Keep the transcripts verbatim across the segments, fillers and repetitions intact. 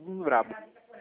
mundo brabo.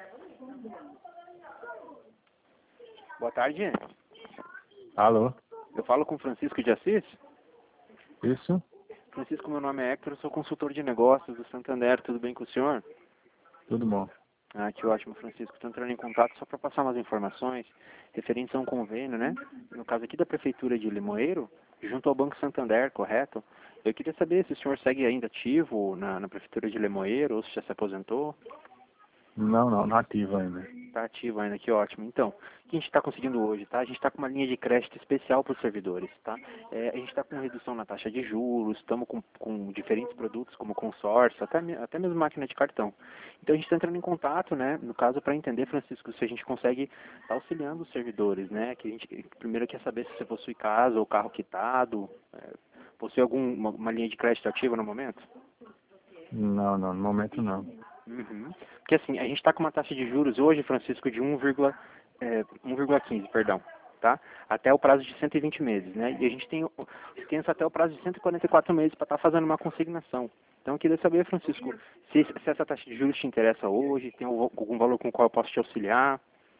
Boa tarde. Alô? Eu falo com Francisco de Assis? Isso? Francisco, meu nome é Hector, eu sou consultor de negócios do Santander, tudo bem com o senhor? Tudo bom. Ah, que ótimo, Francisco. Estou entrando em contato só para passar umas informações referentes a um convênio, né? No caso aqui da Prefeitura de Limoeiro, junto ao Banco Santander, correto? Eu queria saber se o senhor segue ainda ativo na, na Prefeitura de Limoeiro ou se já se aposentou. Não, não, não ativo ainda. Está ativo ainda, que ótimo. Então, o que a gente está conseguindo hoje, tá? A gente está com uma linha de crédito especial para os servidores, tá? É, a gente está com redução na taxa de juros, estamos com, com diferentes produtos como consórcio, até, me- até mesmo máquina de cartão. Então a gente está entrando em contato, né? No caso, para entender, Francisco, se a gente consegue estar auxiliando os servidores, né? Que a gente primeiro quer saber se você possui casa ou carro quitado, é, possui alguma uma linha de crédito ativa no momento? Não, não, no momento não. Uhum. Porque assim, a gente está com uma taxa de juros hoje, Francisco, de um vírgula quinze, perdão, tá? Até o prazo de cento e vinte meses, né? E a gente tem extenso até o prazo de cento e quarenta e quatro meses para estar fazendo uma consignação. Então eu queria saber, Francisco, se, se essa taxa de juros te interessa hoje, tem algum valor com o qual eu posso te auxiliar?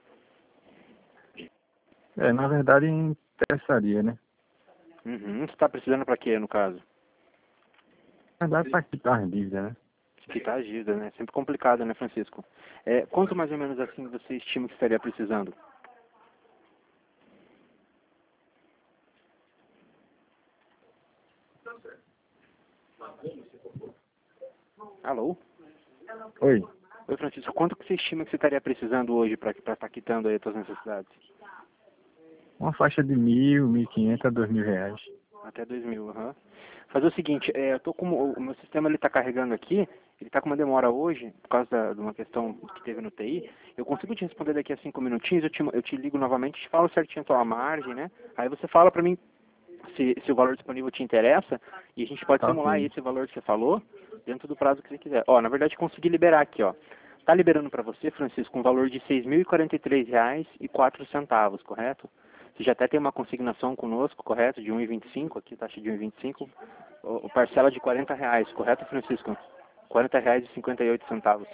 É, na verdade interessaria, né? Uhum. Você está precisando para quê, no caso? Na verdade para quitar as dívidas, né? Quitar a dívida, né? Sempre complicado, né, Francisco? É, quanto mais ou menos assim você estima que estaria precisando? Alô? Oi, Oi, Francisco, quanto que você estima que você estaria precisando hoje para estar quitando aí as suas necessidades? uma faixa de mil, mil e quinhentos a dois mil reais. Até dois mil, aham. Fazer o seguinte, é, eu tô com, o, o meu sistema ele está carregando aqui, ele está com uma demora hoje, por causa da, de uma questão que teve no T I. Eu consigo te responder daqui a cinco minutinhos, eu te, eu te ligo novamente, te falo certinho a tua margem, né? Aí você fala para mim se, se o valor disponível te interessa, e a gente pode Tá simular ok. esse valor que você falou, dentro do prazo que você quiser. Ó, na verdade, consegui liberar aqui, ó. Tá liberando para você, Francisco, um valor de seis mil e quarenta e três reais e quatro centavos, correto? Você já até tem uma consignação conosco, correto? De um e vinte e cinco, aqui taxa de um e vinte e cinco, o, o parcela de quarenta reais, correto, Francisco? quarenta reais e cinquenta e oito centavos.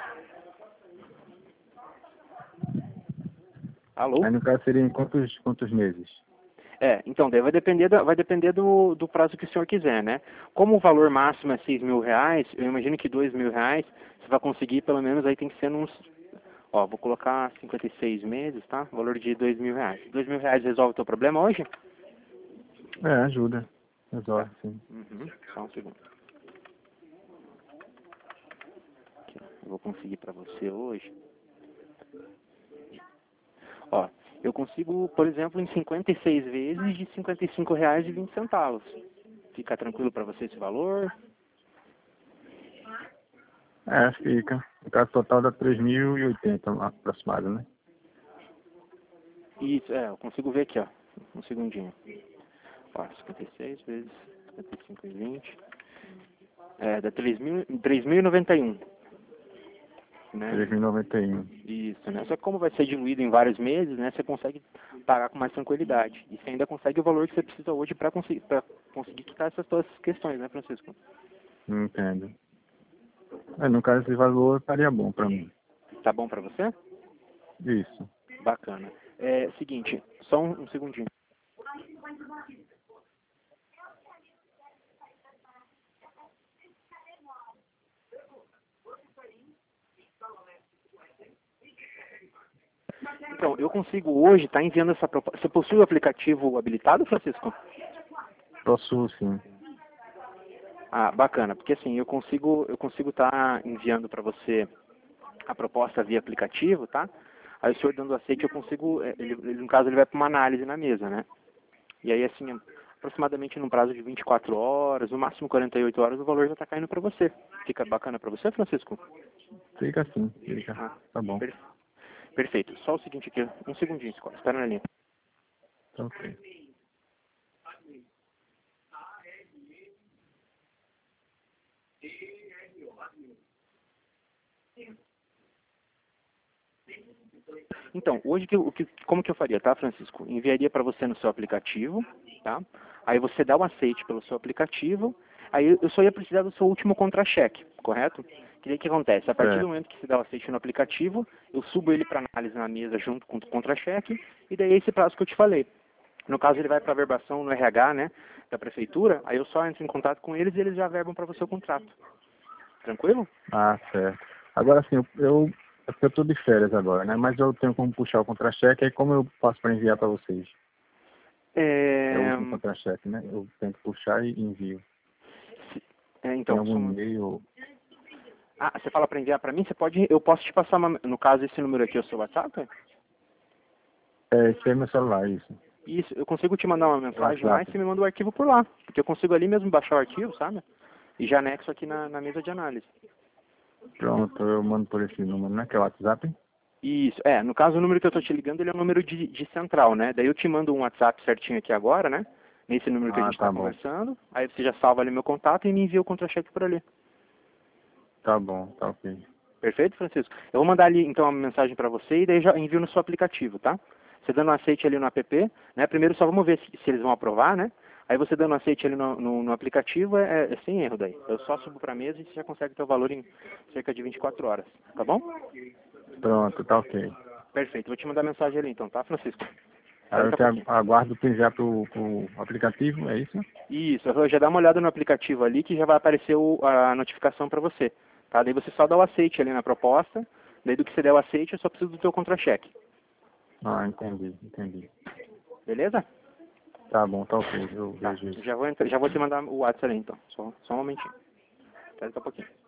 Alô? Aí no caso seria em quantos, quantos meses? É, então daí vai depender, da, vai depender do, do prazo que o senhor quiser, né? Como o valor máximo é seis mil reais, eu imagino que dois mil reais você vai conseguir, pelo menos aí tem que ser uns, ó, vou colocar cinquenta e seis meses, tá? Valor de dois mil reais. Dois mil reais resolve o teu problema hoje? É, ajuda. Tá. Resolve, sim. Uhum. Só um segundo. Aqui, ó. Eu vou conseguir para você hoje. Ó, eu consigo, por exemplo, em cinquenta e seis vezes de cinquenta e cinco reais e vinte centavos. Fica tranquilo para você esse valor? É, fica. No caso total dá três mil e oitenta aproximado, né? Isso, é, eu consigo ver aqui, ó. Um segundinho. Ó, cinquenta e seis vezes cinquenta e cinco e vinte. É, dá três mil e noventa e um. Né? três mil e noventa e um. Isso, né? Só que como vai ser diluído em vários meses, né? Você consegue pagar com mais tranquilidade. E você ainda consegue o valor que você precisa hoje para conseguir, para conseguir quitar essas suas questões, né, Francisco? Não entendo. É, no caso esse valor estaria bom pra mim. Tá bom para você? Isso. Bacana. É, seguinte, só um, um segundinho. Então, eu consigo hoje estar enviando essa proposta. Você possui o aplicativo habilitado, Francisco? Possuo, sim. Ah, bacana, porque assim, eu consigo eu consigo estar enviando para você a proposta via aplicativo, tá? Aí o senhor dando aceite, eu consigo, eh, ele, ele, no caso, ele vai para uma análise na mesa, né? E aí, assim, aproximadamente num prazo de vinte e quatro horas, no máximo quarenta e oito horas, o valor já está caindo para você. Fica bacana para você, Francisco? Fica assim, fica. Ah, Tá bom. per- perfeito. Só o seguinte aqui, um segundinho, espera na linha. Tá ok. Então, hoje que, o que, como que eu faria, tá, Francisco? Enviaria para você no seu aplicativo, tá? Aí você dá o aceite pelo seu aplicativo, aí eu só ia precisar do seu último contra-cheque, correto? Que daí o que acontece? A partir É. do momento que se dá o aceite no aplicativo, eu subo ele para análise na mesa junto com o contra-cheque, e daí é esse prazo que eu te falei. No caso, ele vai para a verbação no R H, né, da prefeitura, aí eu só entro em contato com eles e eles já verbam para você o contrato. Tranquilo? Ah, certo. Agora sim, eu, eu, é porque eu estou de férias agora, né? Mas eu tenho como puxar o contra-cheque, aí como eu faço para enviar para vocês? É o É, último contra-cheque, né? Eu tento puxar e envio. é, Tem então, algum só uma- e-mail? ah, você fala para enviar para mim, você pode, eu posso te passar, uma, no caso, esse número aqui é o seu WhatsApp? É, esse é meu celular, isso. Isso, eu consigo te mandar uma É o mensagem lá e WhatsApp. você me manda o arquivo por lá, porque eu consigo ali mesmo baixar o arquivo, sabe? E já anexo aqui na, na mesa de análise. Pronto, eu mando por esse número, né? Que é o WhatsApp. Isso, é, no caso o número que eu tô te ligando, ele é um número de, de central, né? Daí eu te mando um WhatsApp certinho aqui agora, né? Nesse número que a Ah, gente tá tá bom. conversando, aí você já salva ali meu contato e me envia o contra-cheque por ali. Tá bom, tá ok. Perfeito, Francisco? Eu vou mandar ali então uma mensagem para você e daí já envio no seu aplicativo, tá? Você dando um aceite ali no app, né? Primeiro só vamos ver se, se eles vão aprovar, né? Aí você dando um aceite ali no, no, no aplicativo é, é sem erro daí. Eu só subo para a mesa e você já consegue ter o valor em cerca de vinte e quatro horas, tá bom? Pronto, tá ok. Perfeito, vou te mandar mensagem ali então, tá, Francisco? Aí Espera eu daqui a te agu- pouquinho. aguardo para enviar pro, pro aplicativo, é isso? Isso, eu já dá uma olhada no aplicativo ali que já vai aparecer o- a notificação para você, tá? Daí você só dá o aceite ali na proposta, daí do que você der o aceite eu só preciso do teu contra-cheque, Ah, entendi, entendi. beleza? Tá bom, tá ok, eu Tá, vejo isso. já vou, entrar- já vou te mandar o WhatsApp ali então, só, só um momentinho. Espera daqui a pouquinho.